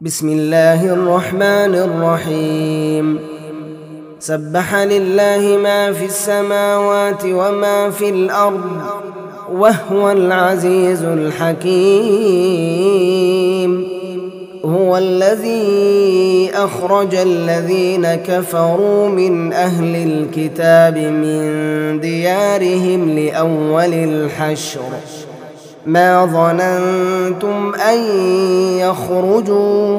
بسم الله الرحمن الرحيم. سبح لله ما في السماوات وما في الأرض وهو العزيز الحكيم. هو الذي أخرج الذين كفروا من أهل الكتاب من ديارهم لأول الحشر ما ظننتم أن يخرجوا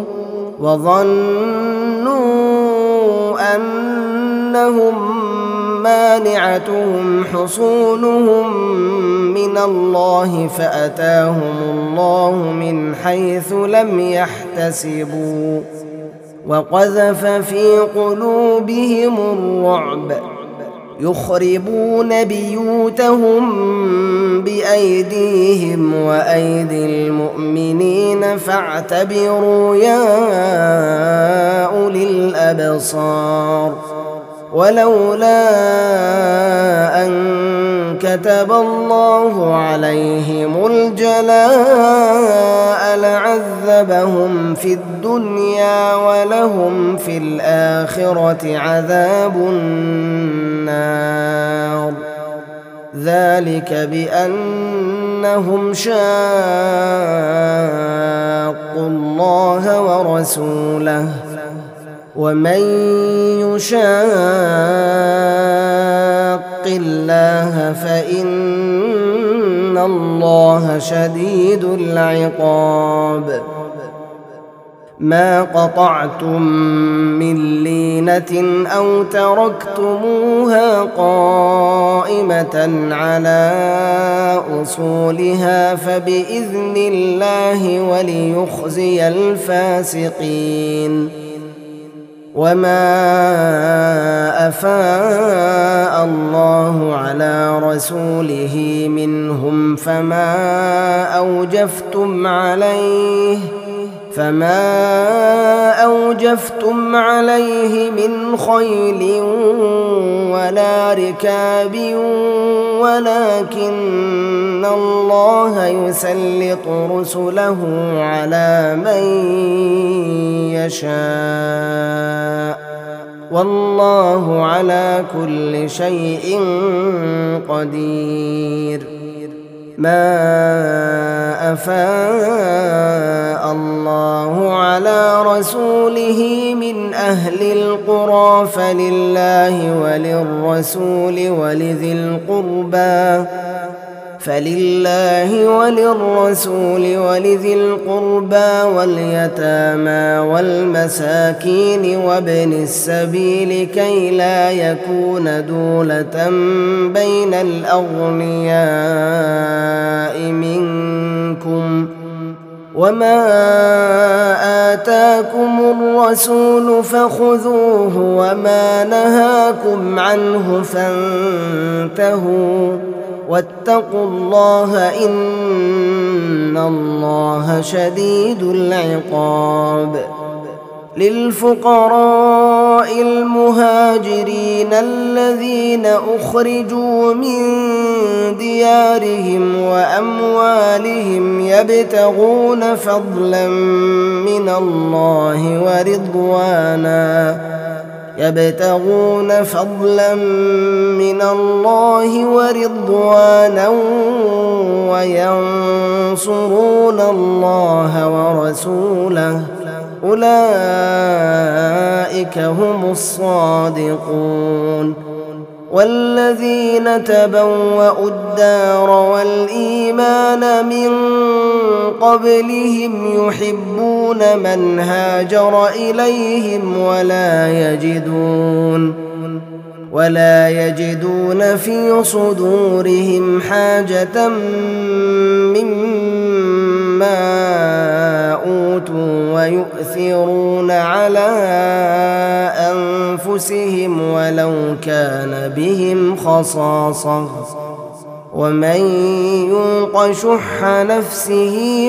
وظنوا أنهم مانعتهم حصونهم من الله فأتاهم الله من حيث لم يحتسبوا وقذف في قلوبهم الرعب يخربون بيوتهم بأيديهم وأيدي المؤمنين فاعتبروا يا أولي الأبصار. ولولا أن كتب الله عليهم الجلاء لعذبهم في الدنيا ولهم في الآخرة عذاب النار. ذلك بأنهم شاقوا الله ورسوله ومن يشاق الله فإن الله شديد العقاب. ما قطعتم من لينة أو تركتموها قائمة على أصولها فبإذن الله وليخزي الفاسقين. وما أفاء الله على رسوله منهم فما أوجفتم عليه من خيل ولا ركاب ولكن الله يسلط رسله على من يشاء والله على كل شيء قدير. ما أفاء الله على رسوله من أهل القرى فلله وللرسول ولذي القربى واليتامى والمساكين وابن السبيل كي لا يكون دولة بين الأغنياء منكم. وما آتاكم الرسول فخذوه وما نهاكم عنه فانتهوا واتقوا الله إن الله شديد العقاب. للفقراء المهاجرين الذين أخرجوا من ديارهم وأموالهم يبتغون فضلا من الله ورضوانا وينصرون الله ورسوله أولئك هم الصادقون. والذين تبوأوا الدار والإيمان من قبلهم يحبون من هاجر إليهم ولا يجدون في صدورهم حاجة مما أوتوا ويؤثرون على أنفسهم ولو كان بهم خصاصة ومن يوق شح نفسه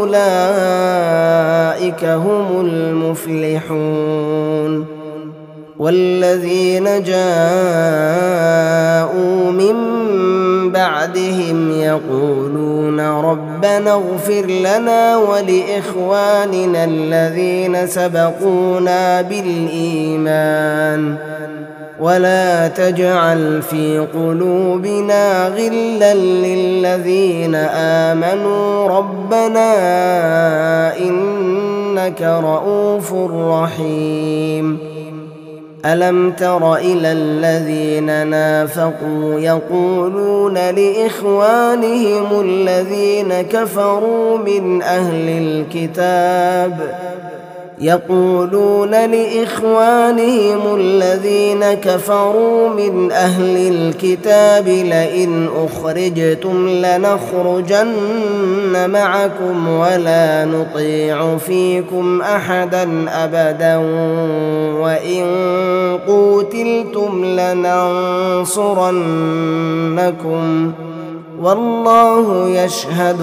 فأولئك هم المفلحون. والذين جاءوا من بعدهم يقولون ربنا اغفر لنا ولإخواننا الذين سبقونا بالإيمان ولا تجعل في قلوبنا غلا للذين آمنوا ربنا إنك رؤوف رحيم. ألم تر إلى الذين نافقوا يقولون لإخوانهم الذين كفروا من أهل الكتاب لئن أخرجتم لنخرجن معكم ولا نطيع فيكم أحدا أبدا وإن قوتلتم لننصرنكم والله يشهد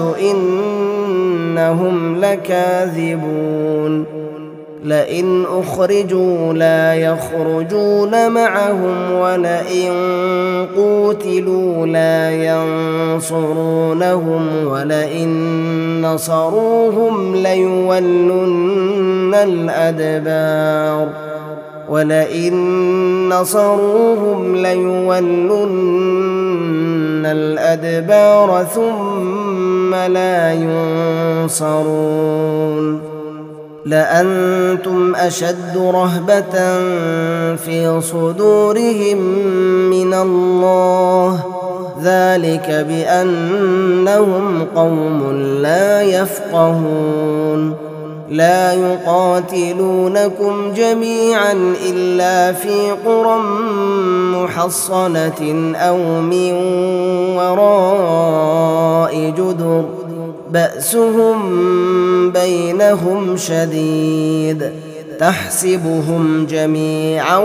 إنهم لكاذبون. لئن أخرجوا لا يخرجون معهم ولئن قوتلوا لا ينصرونهم ولئن نصروهم ليولن الأدبار ثم لا ينصرون. لأنتم أشد رهبة في صدورهم من الله ذلك بأنهم قوم لا يفقهون. لا يقاتلونكم جميعا إلا في قرى محصنة أو من وراء جدر بأسهم بينهم شديد تحسبهم جميعا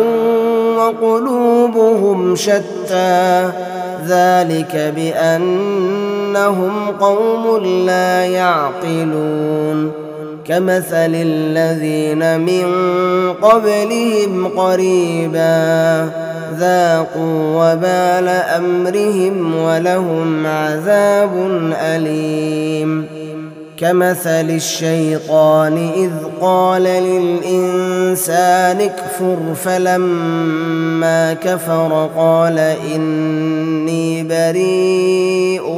وقلوبهم شتى ذلك بأنهم قوم لا يعقلون. كمثل الذين من قبلهم قريبا ذاقوا وبال أمرهم ولهم عذاب أليم. كمثل الشيطان إذ قال للإنسان اكفر فلما كفر قال إني بريء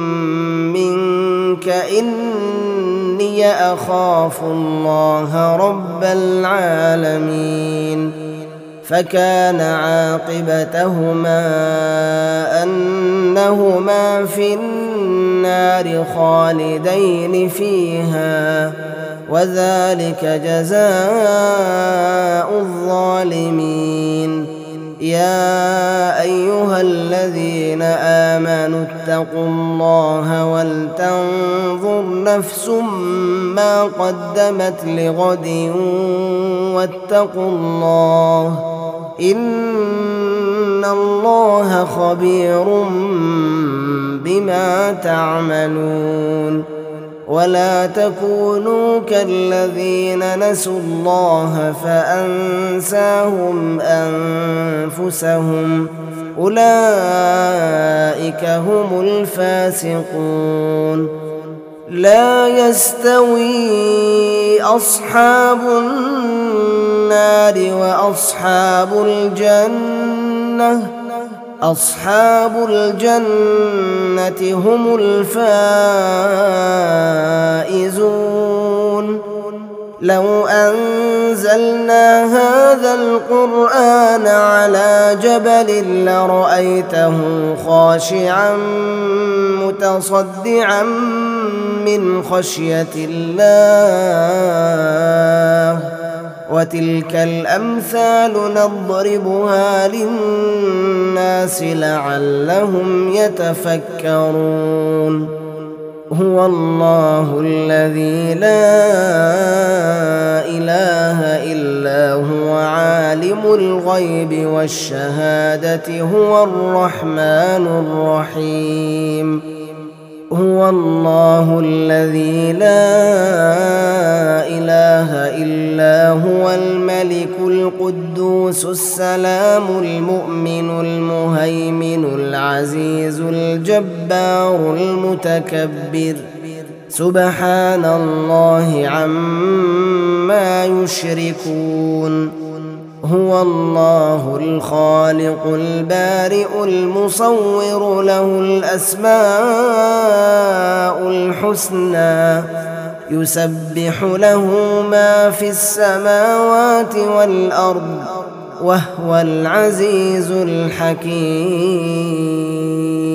منك إني أخاف الله رب العالمين. فكان عاقبتهما أنهما في النار خالدين فيها وذلك جزاء الظالمين. يا أيها الذين آمنوا اتقوا الله ولتنظر نفس ما قدمت لغد واتقوا الله إن الله خبير بما تعملون. ولا تكونوا كالذين نسوا الله فأنساهم أنفسهم أولئك هم الفاسقون. لا يستوي أصحاب النار وأصحاب الجنة أصحاب الجنة هم الفائزون. لو أنزلنا هذا القرآن على جبل لرأيته خاشعا متصدعا من خشية الله وتلك الأمثال نضربها للناس لعلهم يتفكرون. هو الله الذي لا إله إلا هو عالم الغيب والشهادة هو الرحمن الرحيم. هو الله الذي لا إله إلا هو الملك القدوس السلام المؤمن المهيمن العزيز الجبار المتكبر سبحان الله عما يشركون هو الله الخالق البارئ المصور له الأسماء الحسنى يسبح له ما في السماوات والأرض وهو العزيز الحكيم